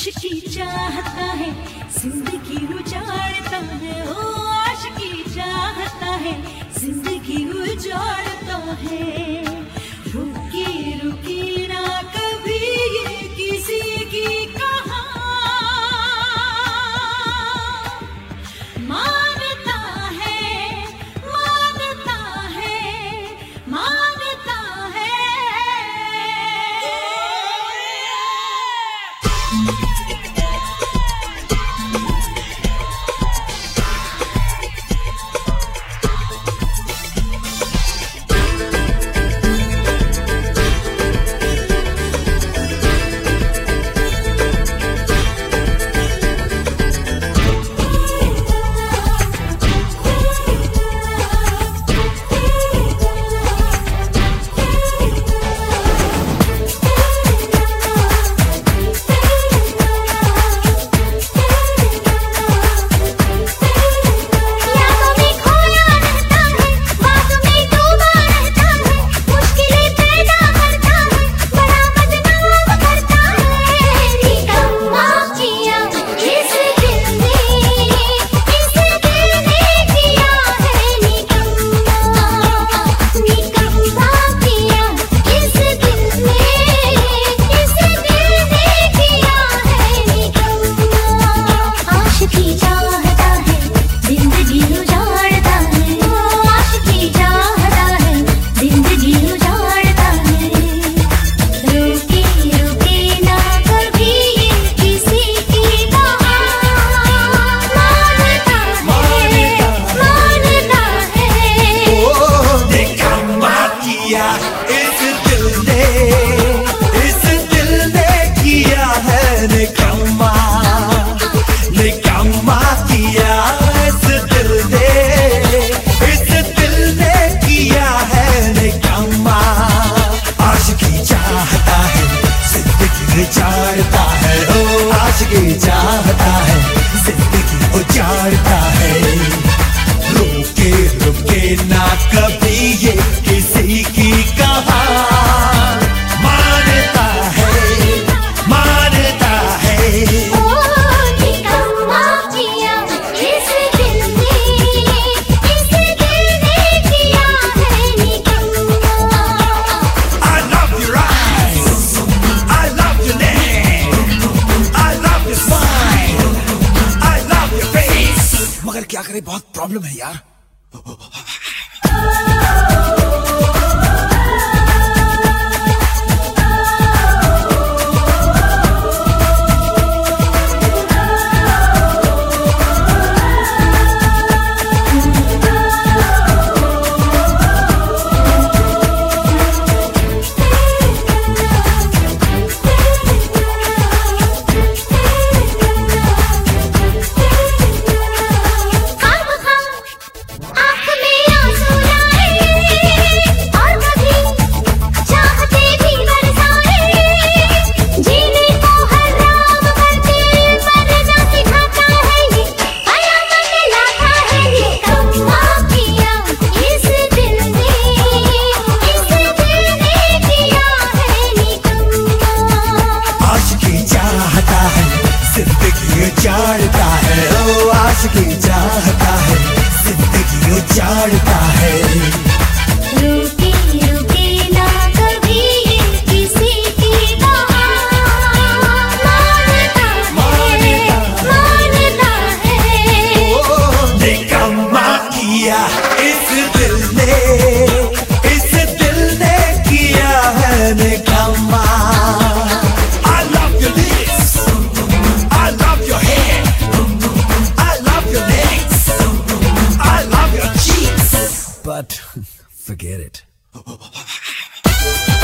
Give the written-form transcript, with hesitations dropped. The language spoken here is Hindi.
आशिकी चाहता है, जिंदगी उजाड़ता है, ओ आशिकी चाहता है, जिंदगी उजाड़ता है। रुकी रुकी ना कभी ये किसी की कहा, मानता है, मानता है, मानता है। चाहता है, ओ आशिकी चाहता है, जिंदगी उजाड़ता है। रुके रुके ना कभी ये किसी की कहा, मानता है, मानता है। ओ निकम्मा किया इस दिल ने किया है निकम्मा। I love your eyes, I love your name, I love your smile, I love your face। मगर क्या करे, बहुत प्रॉब्लम है यार। उजाड़ता है, ओ आशिकी चाहता है, जिंदगी उजाड़ता है। रुके रुके ना कभी ये किसी की कहा, मानता है, मानता है। ओ निकम्मा किया इस दिल ने किया है निकम्मा। I love your lips, I love your hair, I love your legs, I love your cheeks, but forget it.